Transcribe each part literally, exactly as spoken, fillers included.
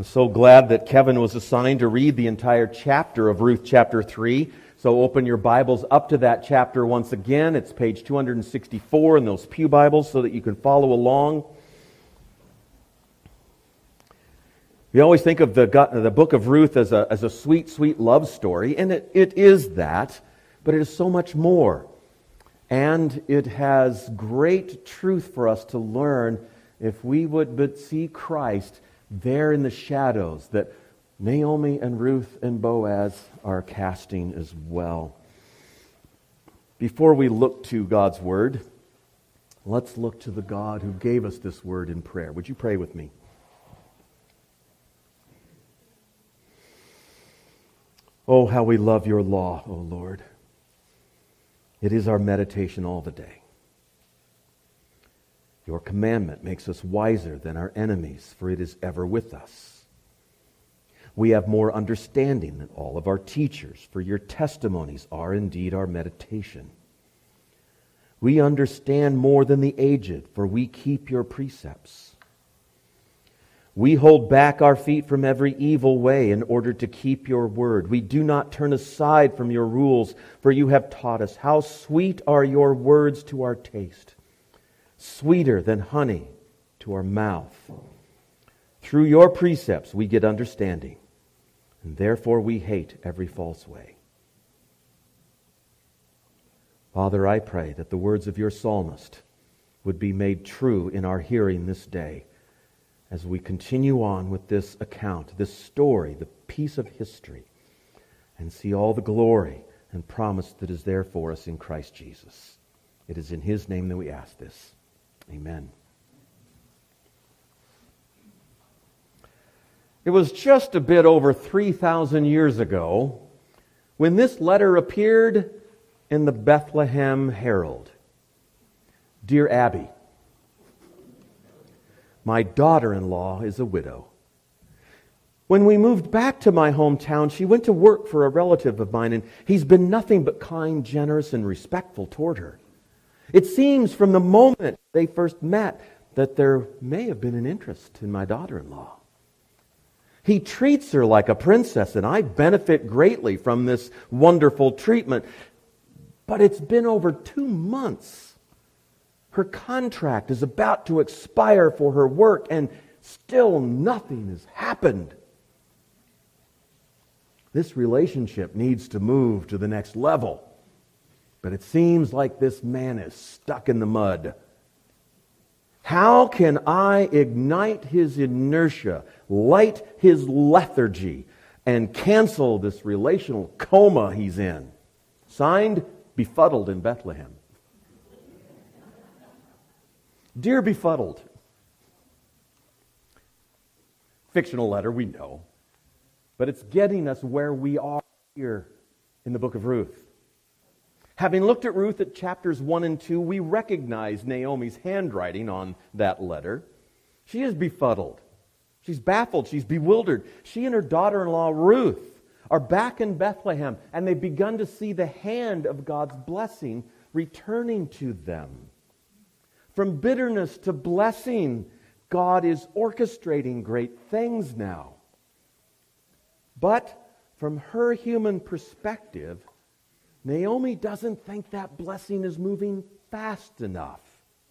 So glad that Kevin was assigned to read the entire chapter of Ruth chapter three. So open your Bibles up to that chapter once again. It's page two hundred sixty-four in those pew Bibles so that you can follow along. We always think of the, the book of Ruth as a, as a sweet, sweet love story, and it, it is that, but it is so much more. And it has great truth for us to learn if we would but see Christ there in the shadows that Naomi and Ruth and Boaz are casting as well. Before we look to God's Word, let's look to the God who gave us this Word in prayer. Would you pray with me? Oh, how we love your law, O Lord. It is our meditation all the day. Your commandment makes us wiser than our enemies, for it is ever with us. We have more understanding than all of our teachers, for your testimonies are indeed our meditation. We understand more than the aged, for we keep your precepts. We hold back our feet from every evil way in order to keep your word. We do not turn aside from your rules, for you have taught us. How sweet are your words to our taste, sweeter than honey to our mouth. Through your precepts we get understanding, and therefore we hate every false way. Father, I pray that the words of your psalmist would be made true in our hearing this day as we continue on with this account, this story, the piece of history, and see all the glory and promise that is there for us in Christ Jesus. It is in his name that we ask this. Amen. It was just a bit over three thousand years ago when this letter appeared in the Bethlehem Herald. Dear Abby, my daughter-in-law is a widow. When we moved back to my hometown, she went to work for a relative of mine, and he's been nothing but kind, generous, and respectful toward her. It seems from the moment they first met that there may have been an interest in my daughter-in-law. He treats her like a princess, and I benefit greatly from this wonderful treatment. But it's been over two months. Her contract is about to expire for her work, and still nothing has happened. This relationship needs to move to the next level. But it seems like this man is stuck in the mud. How can I ignite his inertia, light his lethargy, and cancel this relational coma he's in? Signed, Befuddled in Bethlehem. Dear Befuddled. Fictional letter, we know. But it's getting us where we are here in the book of Ruth. Having looked at Ruth at chapters one and two, we recognize Naomi's handwriting on that letter. She is befuddled. She's baffled. She's bewildered. She and her daughter-in-law, Ruth, are back in Bethlehem, and they've begun to see the hand of God's blessing returning to them. From bitterness to blessing, God is orchestrating great things now. But from her human perspective, Naomi doesn't think that blessing is moving fast enough.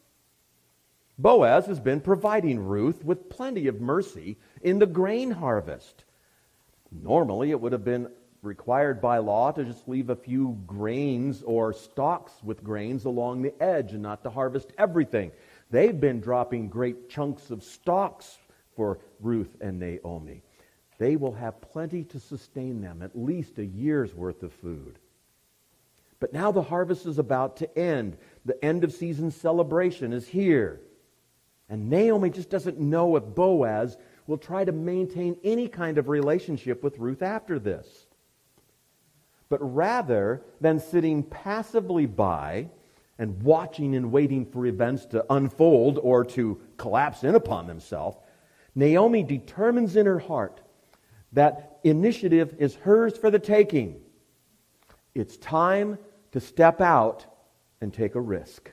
Boaz has been providing Ruth with plenty of mercy in the grain harvest. Normally, it would have been required by law to just leave a few grains or stalks with grains along the edge and not to harvest everything. They've been dropping great chunks of stalks for Ruth and Naomi. They will have plenty to sustain them, at least a year's worth of food. But now the harvest is about to end. The end of season celebration is here. And Naomi just doesn't know if Boaz will try to maintain any kind of relationship with Ruth after this. But rather than sitting passively by and watching and waiting for events to unfold or to collapse in upon themselves, Naomi determines in her heart that initiative is hers for the taking. It's time to step out and take a risk.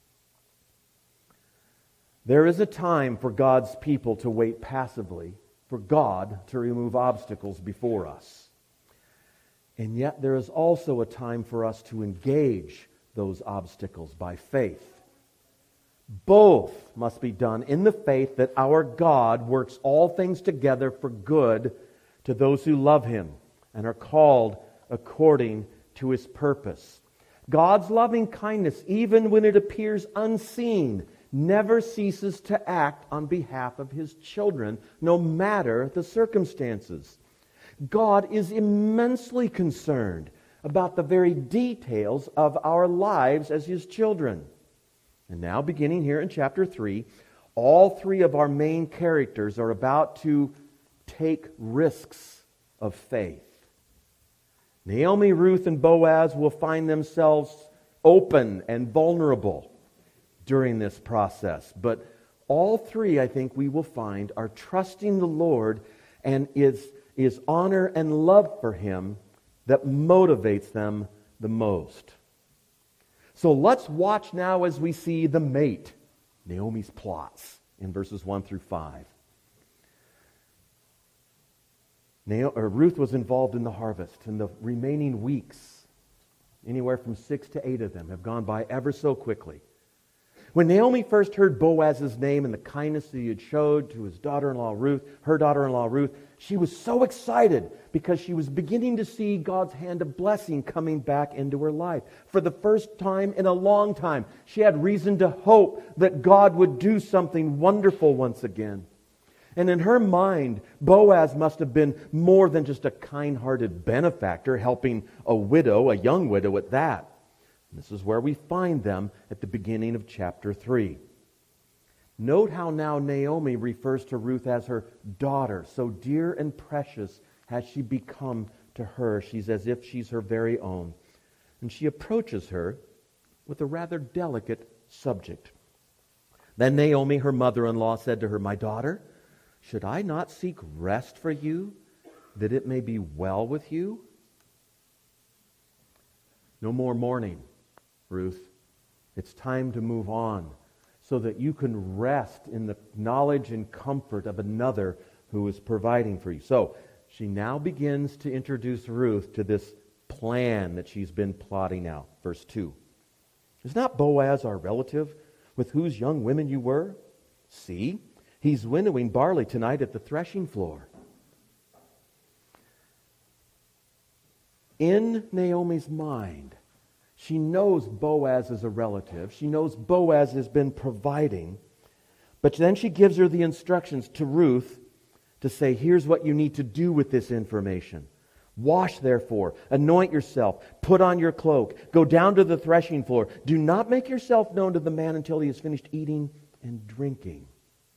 There is a time for God's people to wait passively for God to remove obstacles before us. And yet there is also a time for us to engage those obstacles by faith. Both must be done in the faith that our God works all things together for good to those who love Him and are called according to His purpose. God's loving kindness, even when it appears unseen, never ceases to act on behalf of His children, no matter the circumstances. God is immensely concerned about the very details of our lives as His children. And now, beginning here in chapter three, all three of our main characters are about to take risks of faith. Naomi, Ruth, and Boaz will find themselves open and vulnerable during this process. But all three, I think, we will find are trusting the Lord, and is, is honor and love for Him that motivates them the most. So let's watch now as we see the mate, Naomi's plots, in verses one through five. Naomi, or Ruth was involved in the harvest, and the remaining weeks, anywhere from six to eight of them, have gone by ever so quickly. When Naomi first heard Boaz's name and the kindness that he had showed to his daughter-in-law Ruth, her daughter-in-law Ruth, she was so excited because she was beginning to see God's hand of blessing coming back into her life. For the first time in a long time, she had reason to hope that God would do something wonderful once again. And in her mind, Boaz must have been more than just a kind-hearted benefactor helping a widow, a young widow at that. This is where we find them at the beginning of chapter three. Note how now Naomi refers to Ruth as her daughter. So dear and precious has she become to her. She's as if she's her very own. And she approaches her with a rather delicate subject. Then Naomi, her mother-in-law, said to her, "My daughter, should I not seek rest for you, that it may be well with you?" No more mourning, Ruth. It's time to move on so that you can rest in the knowledge and comfort of another who is providing for you. So she now begins to introduce Ruth to this plan that she's been plotting out. Verse two. "Is not Boaz our relative, with whose young women you were? See, he's winnowing barley tonight at the threshing floor." In Naomi's mind, she knows Boaz is a relative. She knows Boaz has been providing. But then she gives her the instructions to Ruth to say, here's what you need to do with this information. "Wash, therefore, anoint yourself, put on your cloak, go down to the threshing floor. Do not make yourself known to the man until he has finished eating and drinking."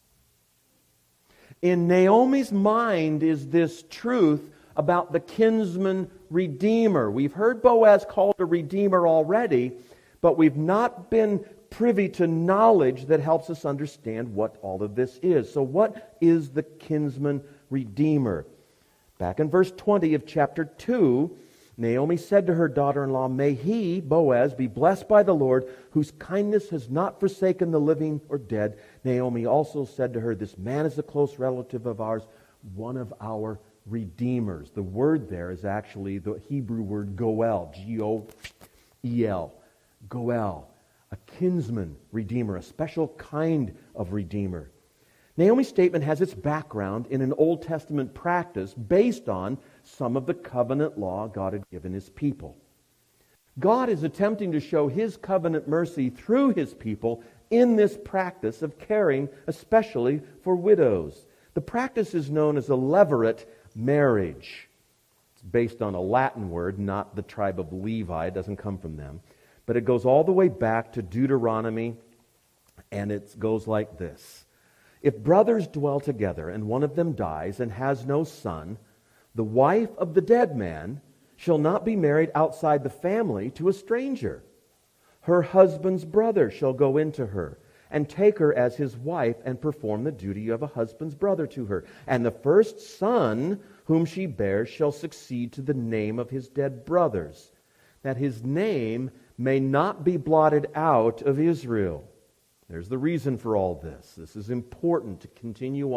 In Naomi's mind is this truth about the kinsman redeemer. We've heard Boaz called a redeemer already, but we've not been privy to knowledge that helps us understand what all of this is. So what is the kinsman redeemer? Back in verse twenty of chapter two, Naomi said to her daughter-in-law, "May he, Boaz, be blessed by the Lord, whose kindness has not forsaken the living or dead." Naomi also said to her, "This man is a close relative of ours, one of our redeemers." The word there is actually the Hebrew word goel, G O E L, goel, a kinsman redeemer, a special kind of redeemer. Naomi's statement has its background in an Old Testament practice based on some of the covenant law God had given His people. God is attempting to show His covenant mercy through His people in this practice of caring especially for widows. The practice is known as a levirate marriage. It's based on a Latin word, not the tribe of Levi. It doesn't come from them. But it goes all the way back to Deuteronomy, and it goes like this. "If brothers dwell together, and one of them dies and has no son, the wife of the dead man shall not be married outside the family to a stranger. Her husband's brother shall go into her and take her as his wife and perform the duty of a husband's brother to her. And the first son whom she bears shall succeed to the name of his dead brothers, that his name may not be blotted out of Israel." There's the reason for all this. This is important to continue on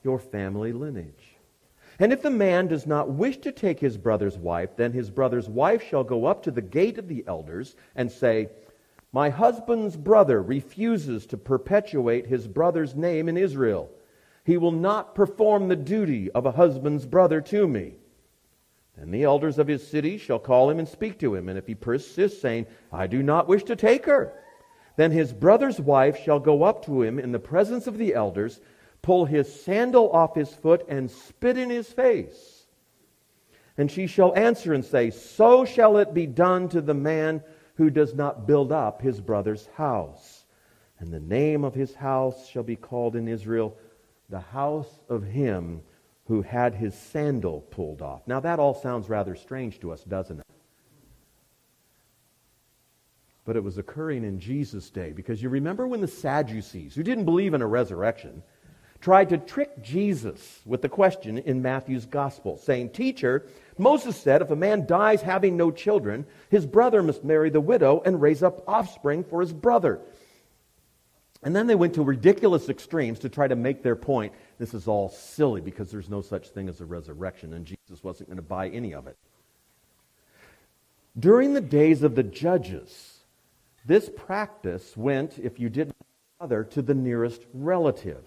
your family lineage. And if the man does not wish to take his brother's wife, then his brother's wife shall go up to the gate of the elders and say, my husband's brother refuses to perpetuate his brother's name in Israel. He will not perform the duty of a husband's brother to me. Then the elders of his city shall call him and speak to him. And if he persists, saying, I do not wish to take her, then his brother's wife shall go up to him in the presence of the elders, pull his sandal off his foot, and spit in his face. And she shall answer and say, so shall it be done to the man who does not build up his brother's house. And the name of his house shall be called in Israel, the house of him who had his sandal pulled off. Now that all sounds rather strange to us, doesn't it? But it was occurring in Jesus' day, because you remember when the Sadducees, who didn't believe in a resurrection, tried to trick Jesus with the question in Matthew's gospel, saying, Teacher, Moses said if a man dies having no children, his brother must marry the widow and raise up offspring for his brother. And then they went to ridiculous extremes to try to make their point. This is all silly because there's no such thing as a resurrection, and Jesus wasn't going to buy any of it. During the days of the judges, this practice went, if you didn't have a brother, to the nearest relative.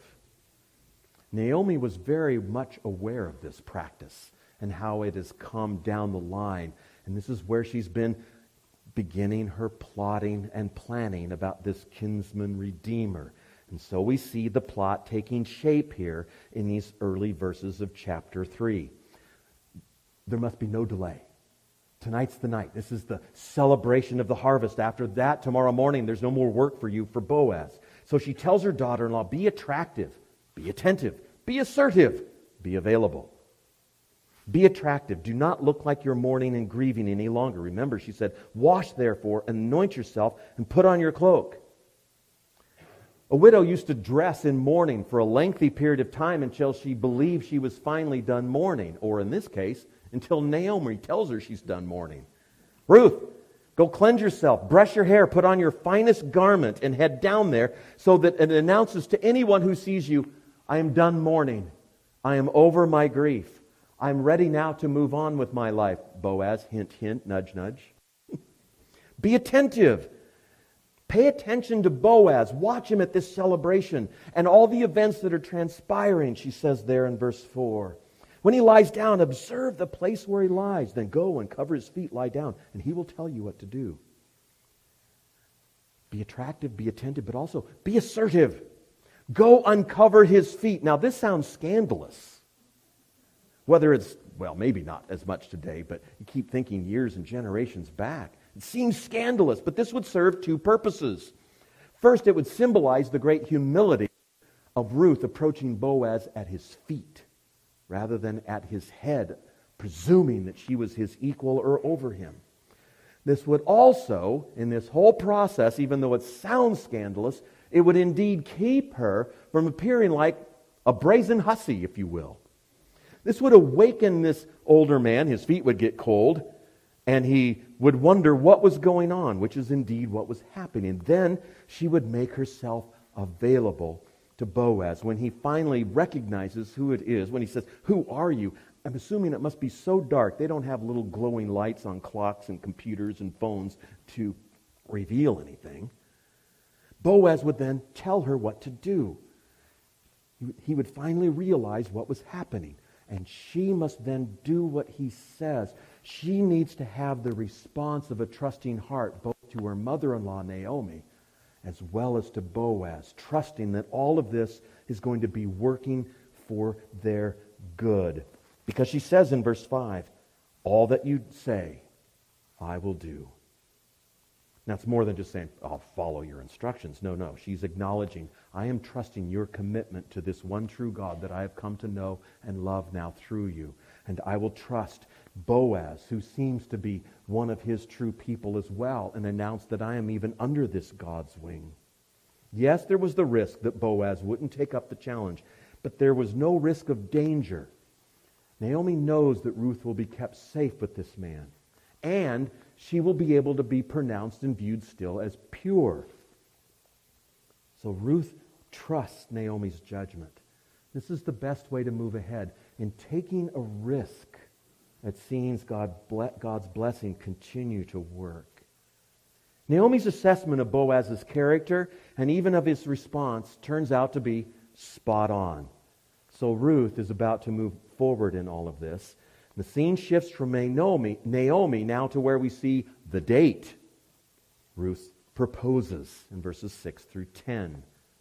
Naomi was very much aware of this practice and how it has come down the line. And this is where she's been beginning her plotting and planning about this kinsman redeemer. And so we see the plot taking shape here in these early verses of chapter three. There must be no delay. Tonight's the night. This is the celebration of the harvest. After that, tomorrow morning, there's no more work for you for Boaz. So she tells her daughter-in-law, be attractive, be attentive, be assertive, be available. Be attractive. Do not look like you're mourning and grieving any longer. Remember, she said, wash therefore, anoint yourself, and put on your cloak. A widow used to dress in mourning for a lengthy period of time until she believed she was finally done mourning, or in this case, until Naomi tells her she's done mourning. Ruth, go cleanse yourself, brush your hair, put on your finest garment, and head down there so that it announces to anyone who sees you, I am done mourning. I am over my grief. I'm ready now to move on with my life. Boaz, hint, hint, nudge, nudge. Be attentive. Pay attention to Boaz. Watch him at this celebration and all the events that are transpiring, she says there in verse four. When he lies down, observe the place where he lies. Then go and cover his feet, lie down, and he will tell you what to do. Be attractive, be attentive, but also be assertive. Go uncover his feet. Now this sounds scandalous. Whether it's, well, maybe not as much today, but you keep thinking years and generations back. It seems scandalous, but this would serve two purposes. First, it would symbolize the great humility of Ruth approaching Boaz at his feet rather than at his head, presuming that she was his equal or over him. This would also, in this whole process, even though it sounds scandalous, it would indeed keep her from appearing like a brazen hussy, if you will. This would awaken this older man. His feet would get cold, and he would wonder what was going on, which is indeed what was happening. Then she would make herself available to Boaz when he finally recognizes who it is. When he says, who are you? I'm assuming it must be so dark. They don't have little glowing lights on clocks and computers and phones to reveal anything. Boaz would then tell her what to do. He would finally realize what was happening. And she must then do what he says. She needs to have the response of a trusting heart, both to her mother-in-law, Naomi, as well as to Boaz, trusting that all of this is going to be working for their good. Because she says in verse five, all that you say, I will do. Now, it's more than just saying, I'll follow your instructions. No, no. She's acknowledging, I am trusting your commitment to this one true God that I have come to know and love now through you. And I will trust Boaz, who seems to be one of his true people as well, and announce that I am even under this God's wing. Yes, there was the risk that Boaz wouldn't take up the challenge, but there was no risk of danger. Naomi knows that Ruth will be kept safe with this man, and she will be able to be pronounced and viewed still as pure. So Ruth trusts Naomi's judgment. This is the best way to move ahead in taking a risk at seeing God, God's blessing continue to work. Naomi's assessment of Boaz's character and even of his response turns out to be spot on. So Ruth is about to move forward in all of this. The scene shifts from Naomi, Naomi now to where we see the date. Ruth proposes in verses six through ten.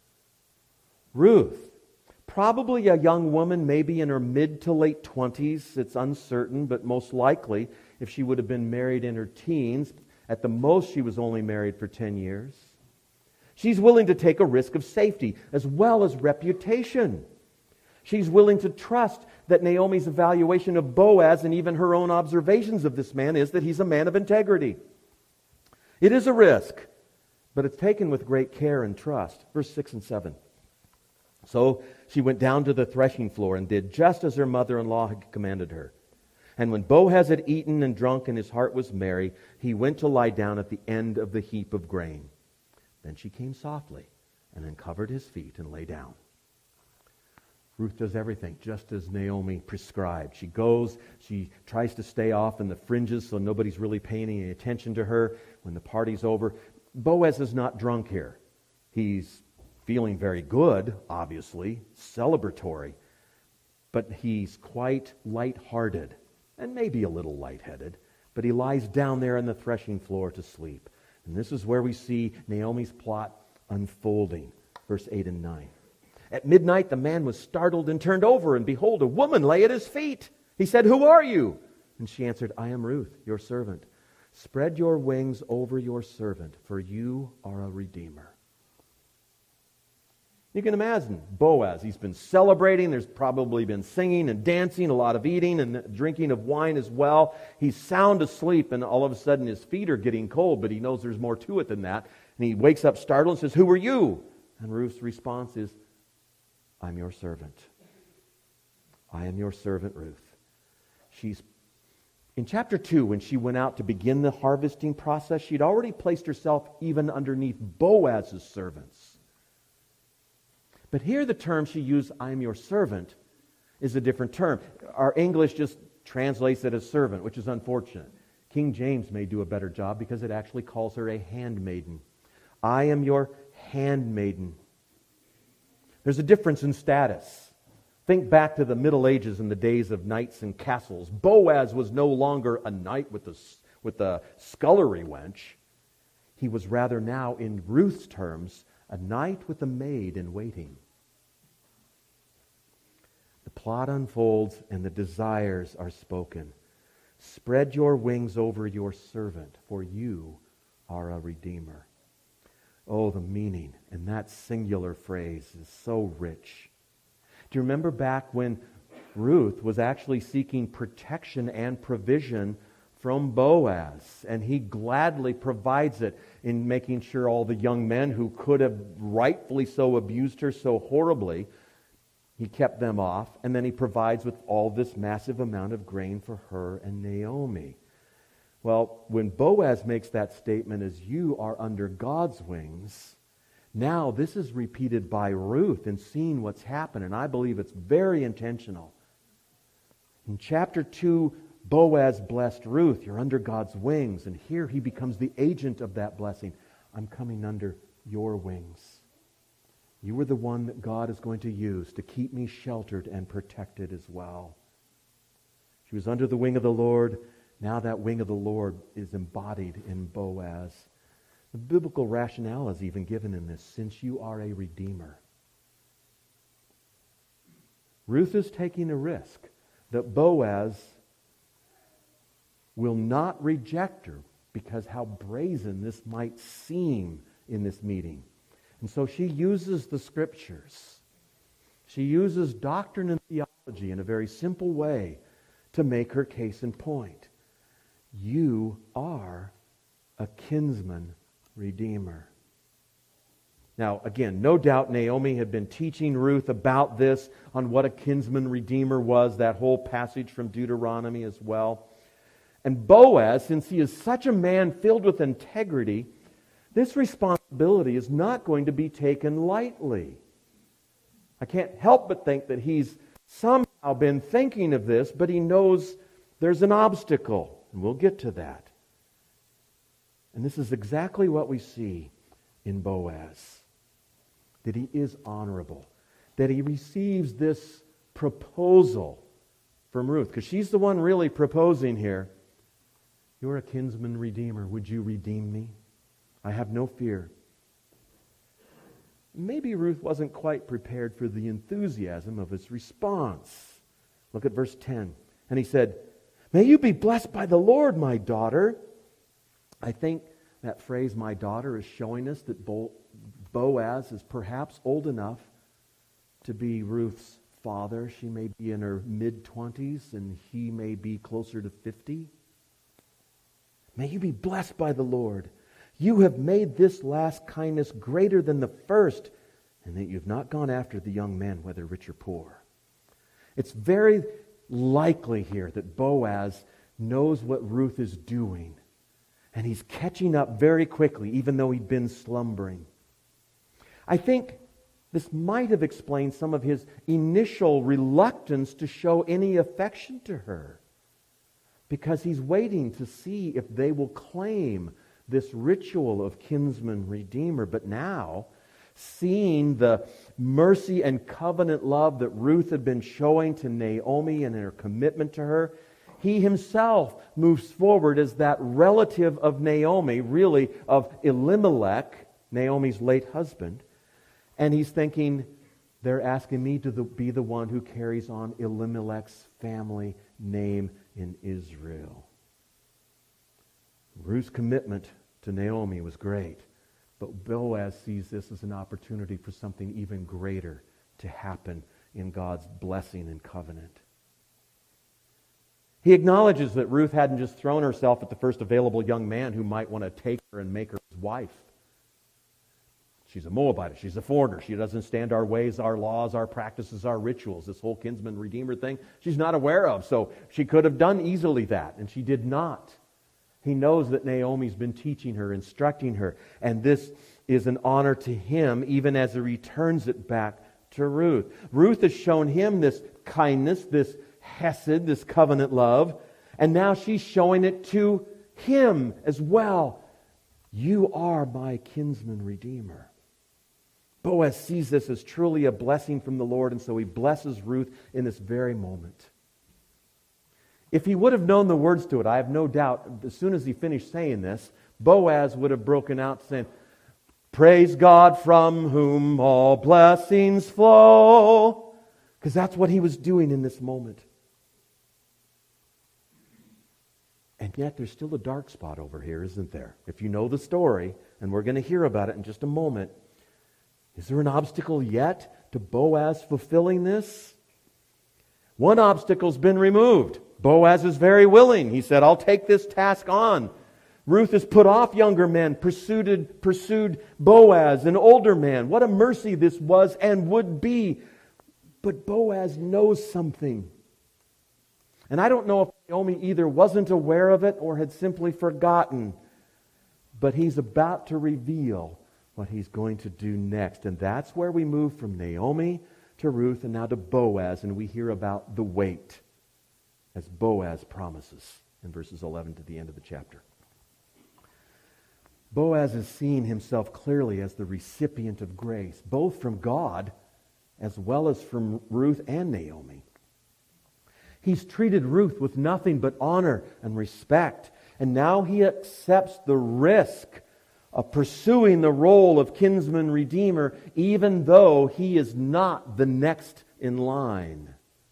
Ruth, probably a young woman, maybe in her mid to late twenties. It's uncertain, but most likely, if she would have been married in her teens, at the most she was only married for ten years. She's willing to take a risk of safety as well as reputation. She's willing to trust that Naomi's evaluation of Boaz and even her own observations of this man is that he's a man of integrity. It is a risk, but it's taken with great care and trust. Verse six and seven. So she went down to the threshing floor and did just as her mother-in-law had commanded her. And when Boaz had eaten and drunk and his heart was merry, he went to lie down at the end of the heap of grain. Then she came softly and uncovered his feet and lay down. Ruth does everything just as Naomi prescribed. She goes, she tries to stay off in the fringes so nobody's really paying any attention to her when the party's over. Boaz is not drunk here. He's feeling very good, obviously, celebratory, but he's quite light-hearted and maybe a little lightheaded, but he lies down there on the threshing floor to sleep. And this is where we see Naomi's plot unfolding. Verse eight and nine. At midnight, the man was startled and turned over, and behold, a woman lay at his feet. He said, "Who are you?" And she answered, "I am Ruth, your servant. Spread your wings over your servant, for you are a redeemer." You can imagine Boaz. He's been celebrating. There's probably been singing and dancing, a lot of eating and drinking of wine as well. He's sound asleep, and all of a sudden his feet are getting cold, but he knows there's more to it than that. And he wakes up startled and says, "Who are you?" And Ruth's response is, "I'm your servant. I am your servant, Ruth." She's in chapter two, when she went out to begin the harvesting process, she'd already placed herself even underneath Boaz's servants. But here the term she used, "I am your servant," is a different term. Our English just translates it as servant, which is unfortunate. King James may do a better job because it actually calls her a handmaiden. "I am your handmaiden." There's a difference in status. Think back to the Middle Ages and the days of knights and castles. Boaz was no longer a knight with the, with the scullery wench. He was rather now, in Ruth's terms, a knight with a maid in waiting. The plot unfolds and the desires are spoken. "Spread your wings over your servant, for you are a redeemer." Oh, the meaning in that singular phrase is so rich. Do you remember back when Ruth was actually seeking protection and provision from Boaz, and he gladly provides it in making sure all the young men who could have rightfully so abused her so horribly, he kept them off, and then he provides with all this massive amount of grain for her and Naomi. Well, when Boaz makes that statement as "you are under God's wings," now this is repeated by Ruth and seeing what's happened, and I believe it's very intentional. In chapter two, Boaz blessed Ruth, "You're under God's wings," and here he becomes the agent of that blessing. "I'm coming under your wings. You are the one that God is going to use to keep me sheltered and protected as well." She was under the wing of the Lord. Now that wing of the Lord is embodied in Boaz. The biblical rationale is even given in this, "Since you are a redeemer." Ruth is taking a risk that Boaz will not reject her because how brazen this might seem in this meeting. And so she uses the Scriptures. She uses doctrine and theology in a very simple way to make her case in point. You are a kinsman redeemer. Now, again, no doubt Naomi had been teaching Ruth about this, on what a kinsman redeemer was, that whole passage from Deuteronomy as well. And Boaz, since he is such a man filled with integrity, this responsibility is not going to be taken lightly. I can't help but think that he's somehow been thinking of this, but he knows there's an obstacle, and we'll get to that. And this is exactly what we see in Boaz, that he is honorable, that he receives this proposal from Ruth, because she's the one really proposing here. You're a kinsman redeemer. Would you redeem me? I have no fear. Maybe Ruth wasn't quite prepared for the enthusiasm of his response. Look at verse ten. And he said, "May you be blessed by the Lord, my daughter." I think that phrase, "my daughter," is showing us that Bo- Boaz is perhaps old enough to be Ruth's father. She may be in her mid-twenties, and he may be closer to fifty. "May you be blessed by the Lord. You have made this last kindness greater than the first, and that you've not gone after the young men, whether rich or poor." It's very likely here that Boaz knows what Ruth is doing, and he's catching up very quickly, even though he'd been slumbering. I think this might have explained some of his initial reluctance to show any affection to her, because he's waiting to see if they will claim this ritual of kinsman redeemer. But now, seeing the mercy and covenant love that Ruth had been showing to Naomi and her commitment to her, he himself moves forward as that relative of Naomi, really of Elimelech, Naomi's late husband. And he's thinking, they're asking me to be the one who carries on Elimelech's family name in Israel. Ruth's commitment to Naomi was great, but Boaz sees this as an opportunity for something even greater to happen in God's blessing and covenant. He acknowledges that Ruth hadn't just thrown herself at the first available young man who might want to take her and make her his wife. She's a Moabite. She's a foreigner. She doesn't stand our ways, our laws, our practices, our rituals. This whole kinsman redeemer thing, she's not aware of. So she could have done easily that, and she did not. He knows that Naomi's been teaching her, instructing her, and this is an honor to him, even as he returns it back to Ruth. Ruth has shown him this kindness, this hesed, this covenant love, and now she's showing it to him as well. You are my kinsman redeemer. Boaz sees this as truly a blessing from the Lord, and so he blesses Ruth in this very moment. If he would have known the words to it, I have no doubt, as soon as he finished saying this, Boaz would have broken out saying, "Praise God from whom all blessings flow," because that's what he was doing in this moment. And yet there's still a dark spot over here, isn't there? If you know the story, and we're going to hear about it in just a moment, is there an obstacle yet to Boaz fulfilling this? One obstacle's been removed. Boaz is very willing. He said, "I'll take this task on." Ruth has put off younger men, pursued, pursued Boaz, an older man. What a mercy this was and would be. But Boaz knows something. And I don't know if Naomi either wasn't aware of it or had simply forgotten. But he's about to reveal what he's going to do next. And that's where we move from Naomi to Ruth and now to Boaz. And we hear about the wait, as Boaz promises in verses eleven to the end of the chapter. Boaz is seeing himself clearly as the recipient of grace, both from God as well as from Ruth and Naomi. He's treated Ruth with nothing but honor and respect, and now he accepts the risk of pursuing the role of kinsman redeemer, even though he is not the next in line.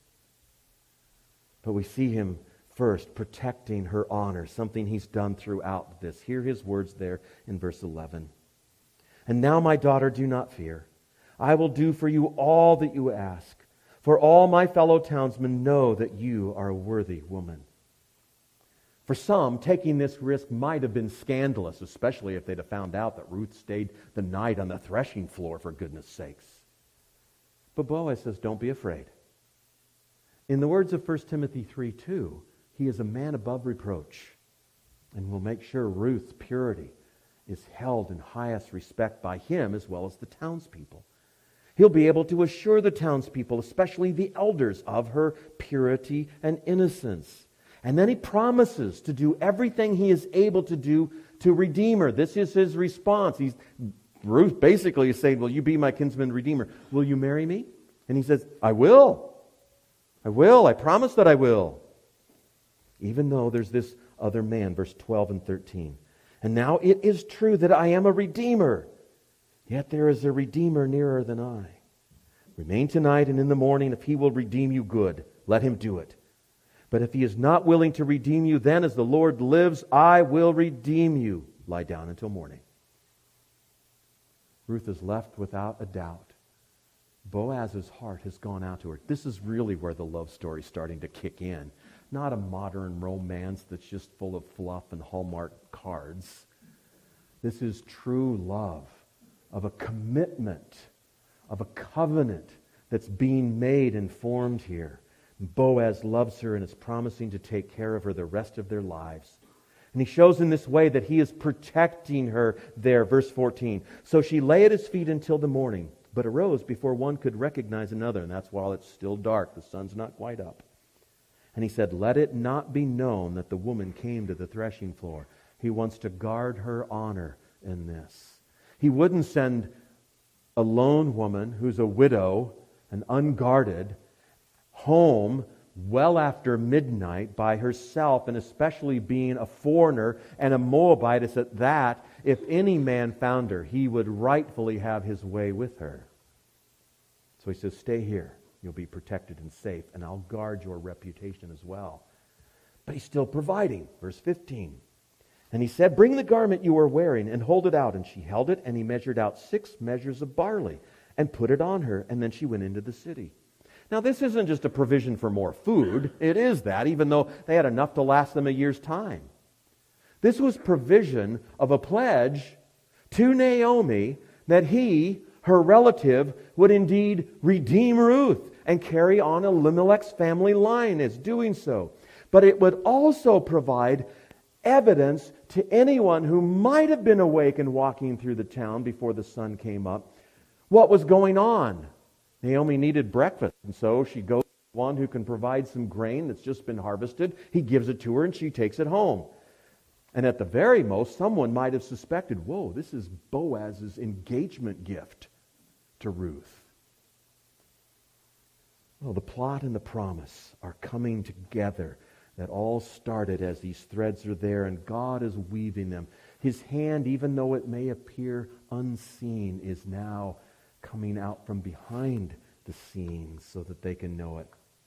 But we see him first protecting her honor, something he's done throughout this. Hear his words there in verse eleven. "And now, my daughter, do not fear. I will do for you all that you ask, for all my fellow townsmen know that you are a worthy woman." For some, taking this risk might have been scandalous, especially if they'd have found out that Ruth stayed the night on the threshing floor, for goodness sakes. But Boaz says, don't be afraid. In the words of First Timothy three two, he is a man above reproach and will make sure Ruth's purity is held in highest respect by him as well as the townspeople. He'll be able to assure the townspeople, especially the elders, of her purity and innocence. And then he promises to do everything he is able to do to redeem her. This is his response. He's, Ruth basically is saying, will you be my kinsman redeemer? Will you marry me? And he says, I will. I will. I promise that I will. Even though there's this other man, verse twelve and thirteen. And now it is true that I am a redeemer. Yet there is a Redeemer nearer than I. Remain tonight, and in the morning, if he will redeem you, good. Let him do it. But if he is not willing to redeem you, then as the Lord lives, I will redeem you. Lie down until morning. Ruth is left without a doubt. Boaz's heart has gone out to her. This is really where the love story is starting to kick in. Not a modern romance that's just full of fluff and Hallmark cards. This is true love. Of a commitment, of a covenant that's being made and formed here. Boaz loves her and is promising to take care of her the rest of their lives. And he shows in this way that he is protecting her there. Verse fourteen. So she lay at his feet until the morning, but arose before one could recognize another. And that's while it's still dark. The sun's not quite up. And he said, let it not be known that the woman came to the threshing floor. He wants to guard her honor in this. He wouldn't send a lone woman who's a widow and unguarded home well after midnight by herself, and especially being a foreigner and a Moabitess at that. If any man found her, he would rightfully have his way with her. So he says, stay here. You'll be protected and safe, and I'll guard your reputation as well. But he's still providing. Verse fifteen. And he said, bring the garment you are wearing and hold it out. And she held it, and he measured out six measures of barley and put it on her. And then she went into the city. Now, this isn't just a provision for more food. It is that, even though they had enough to last them a year's time. This was provision of a pledge to Naomi that he, her relative, would indeed redeem Ruth and carry on Elimelech's family line as doing so. But it would also provide evidence to anyone who might have been awake and walking through the town before the sun came up what was going on. Naomi needed breakfast, and so she goes to one who can provide some grain that's just been harvested. He gives it to her, and she takes it home. And at the very most, someone might have suspected, whoa, this is Boaz's engagement gift to Ruth. Well, the plot and the promise are coming together. That all started as these threads are there, and God is weaving them. His hand, even though it may appear unseen, is now coming out from behind the scenes so that they can know it.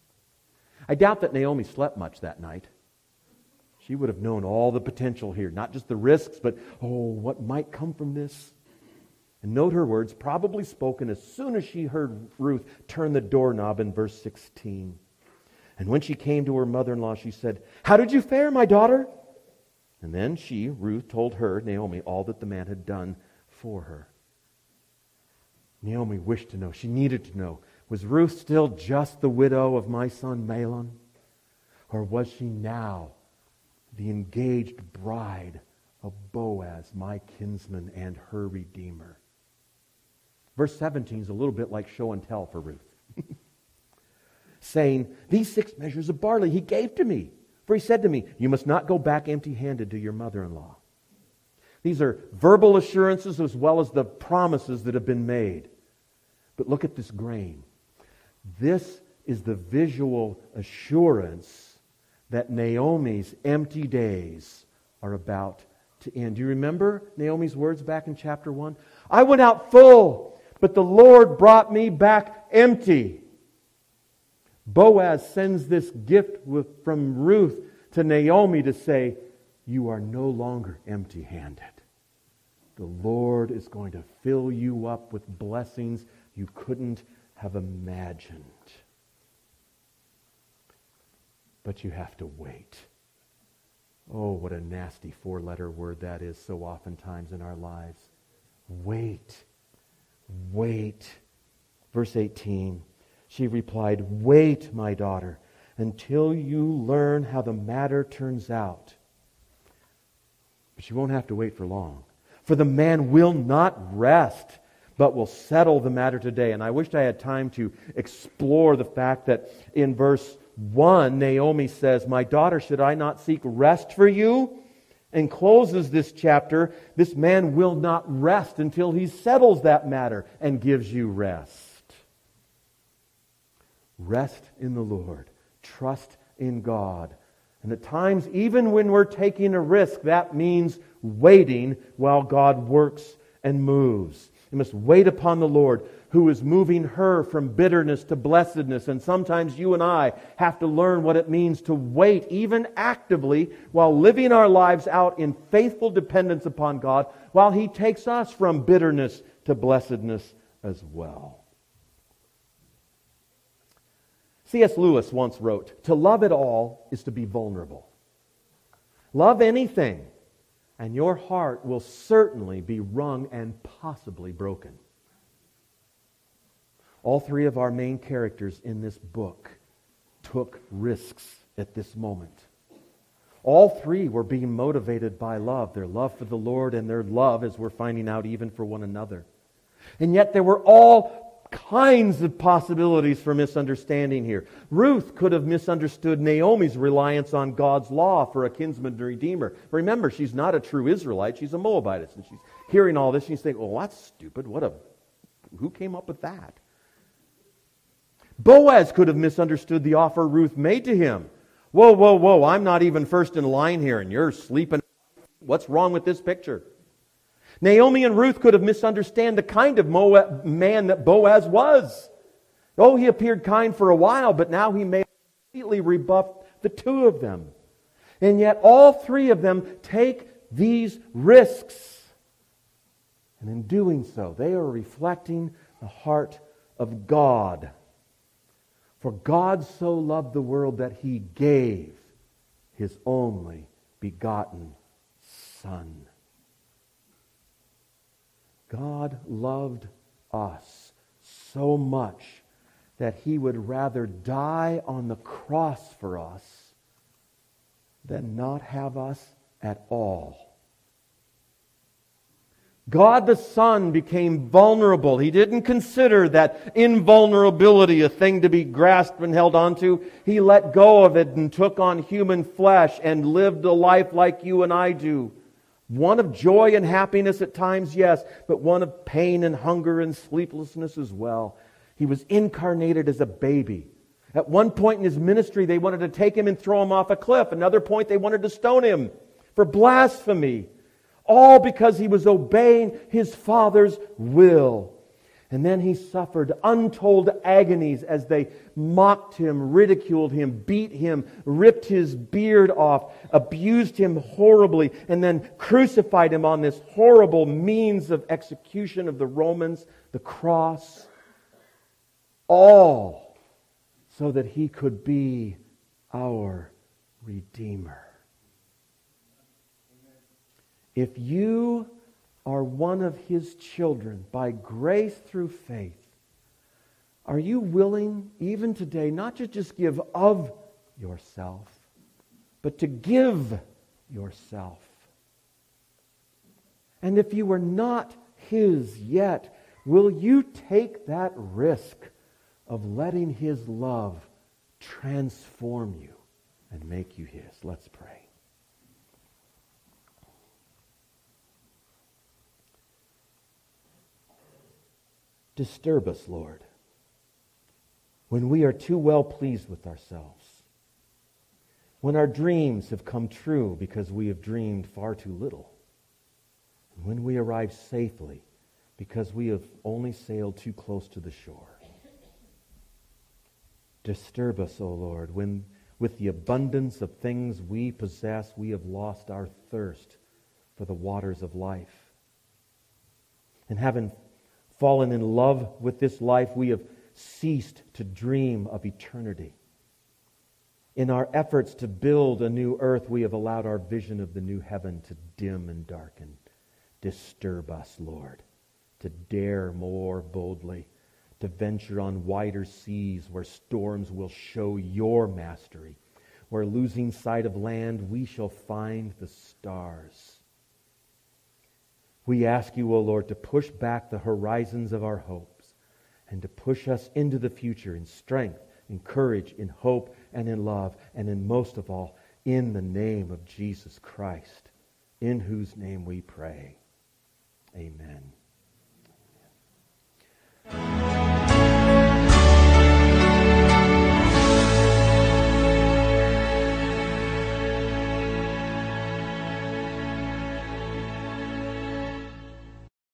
I doubt that Naomi slept much that night. She would have known all the potential here, not just the risks, but, oh, what might come from this. And note her words, probably spoken as soon as she heard Ruth turn the doorknob in verse sixteen. And when she came to her mother-in-law, she said, how did you fare, my daughter? And then she, Ruth, told her, Naomi, all that the man had done for her. Naomi wished to know, she needed to know, was Ruth still just the widow of my son Mahlon? Or was she now the engaged bride of Boaz, my kinsman and her redeemer? Verse seventeen is a little bit like show and tell for Ruth. Saying, these six measures of barley he gave to me. For he said to me, you must not go back empty-handed to your mother-in-law. These are verbal assurances as well as the promises that have been made. But look at this grain. This is the visual assurance that Naomi's empty days are about to end. Do you remember Naomi's words back in chapter one? I went out full, but the Lord brought me back empty. Boaz sends this gift with, from Ruth to Naomi to say, you are no longer empty-handed. The Lord is going to fill you up with blessings you couldn't have imagined. But you have to wait. Oh, what a nasty four-letter word that is so oftentimes in our lives. Wait. Wait. Verse eighteen. She replied, wait, my daughter, until you learn how the matter turns out. But you won't have to wait for long. For the man will not rest But we'll settle the matter today. And I wished I had time to explore the fact that in verse one, Naomi says, "My daughter, should I not seek rest for you?" And closes this chapter, this man will not rest until he settles that matter and gives you rest. Rest in the Lord. Trust in God. And at times, even when we're taking a risk, that means waiting while God works and moves. You must wait upon the Lord, who is moving her from bitterness to blessedness. And sometimes you and I have to learn what it means to wait, even actively, while living our lives out in faithful dependence upon God, while He takes us from bitterness to blessedness as well. C S Lewis once wrote, "To love at all is to be vulnerable. Love anything, and your heart will certainly be wrung and possibly broken." All three of our main characters in this book took risks at this moment. All three were being motivated by love, their love for the Lord and their love, as we're finding out, even for one another. And yet there were all kinds of possibilities for misunderstanding here. Ruth could have misunderstood Naomi's reliance on God's law for a kinsman and redeemer. Remember, she's not a true Israelite, she's a Moabitess. And she's hearing all this and she's thinking, "Oh, that's stupid. What a who came up with that?" Boaz could have misunderstood the offer Ruth made to him. Whoa, whoa, whoa, I'm not even first in line here and you're sleeping. What's wrong with this picture? Naomi and Ruth could have misunderstood the kind of Moab man that Boaz was. Oh, he appeared kind for a while, but now he may have completely rebuffed the two of them. And yet all three of them take these risks. And in doing so, they are reflecting the heart of God. For God so loved the world that He gave His only begotten Son. God loved us so much that He would rather die on the cross for us than not have us at all. God the Son became vulnerable. He didn't consider that invulnerability a thing to be grasped and held onto. He let go of it and took on human flesh and lived a life like you and I do. One of joy and happiness at times, yes, but one of pain and hunger and sleeplessness as well. He was incarnated as a baby. At one point in His ministry, they wanted to take Him and throw Him off a cliff. Another point, they wanted to stone Him for blasphemy. All because He was obeying His Father's will. And then He suffered untold agonies as they mocked Him, ridiculed Him, beat Him, ripped His beard off, abused Him horribly, and then crucified Him on this horrible means of execution of the Romans, the cross. All so that He could be our Redeemer. If you are one of His children by grace through faith, are you willing, even today, not to just give of yourself, but to give yourself? And if you are not His yet, will you take that risk of letting His love transform you and make you His? Let's pray. Disturb us, Lord, when we are too well pleased with ourselves, when our dreams have come true because we have dreamed far too little, and when we arrive safely because we have only sailed too close to the shore. Disturb us, O Lord, when with the abundance of things we possess, we have lost our thirst for the waters of life. And having fallen in love with this life, we have ceased to dream of eternity. In our efforts to build a new earth, we have allowed our vision of the new heaven to dim and darken. Disturb us, Lord, to dare more boldly, to venture on wider seas where storms will show your mastery, where losing sight of land we shall find the stars. We ask you, O Lord, to push back the horizons of our hopes and to push us into the future in strength, in courage, in hope, and in love, and in most of all, in the name of Jesus Christ, in whose name we pray. Amen.